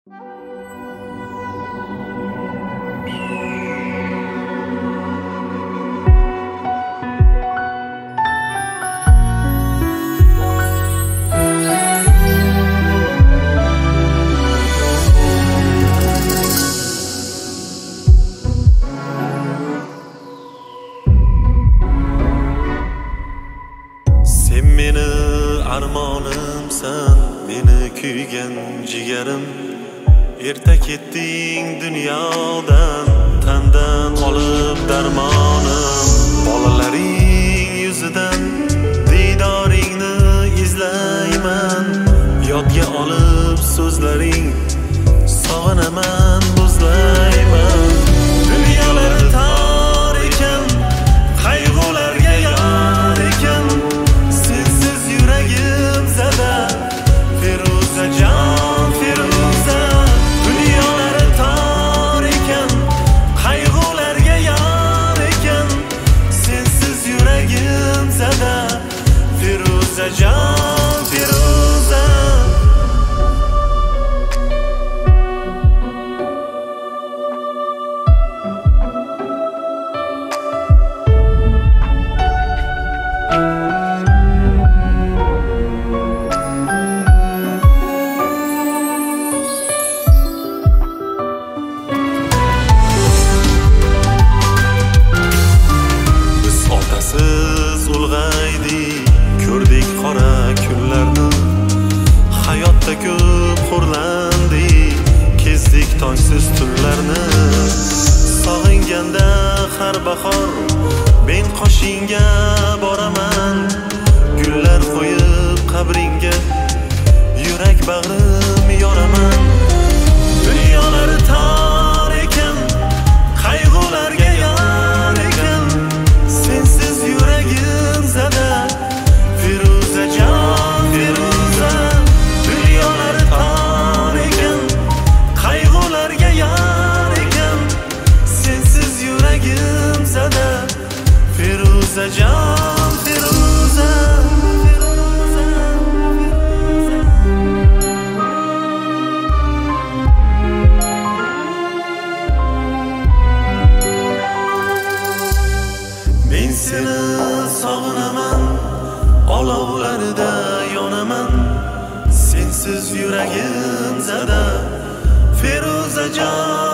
Sen meni armonimsan, meni kuygan jigarim. Erta ketding dunyodan, tandan olib darmonim. Bolalaring yuzidan diydoringni izlayman. Yodga olib so'zlaring, sog'inaman, bo'zlayman. Dunyolar tor ekan, qayg'ularga yor ekan. Sensiz yuragim zada, Feruzajon, Feruza. Dunyolar tor ekan, qayg'ularga yor ekan. Sensiz yuragim zada, Feruzajon, Feruza. Ko'rdik qora kunlarni, hayotda ko'p xo'rlandik, kezdik tongsiz tunlarni. Sog'inganda har bahor men qoshingga boraman, gullar qo'yib qabringga yurak bag'rim yoraman. Dunyolar tor ekan, qayg'ularga yor ekan. Sensiz yuragim zada, Feruzajon, Feruza. Dunyolar tor ekan, qayg'ularga yor ekan. Sensiz yuragim zada, Feruzajon, Feruza. Men seni sog'inaman, olovlarda yonaman. Sensiz yuragim zada, Feruzajon.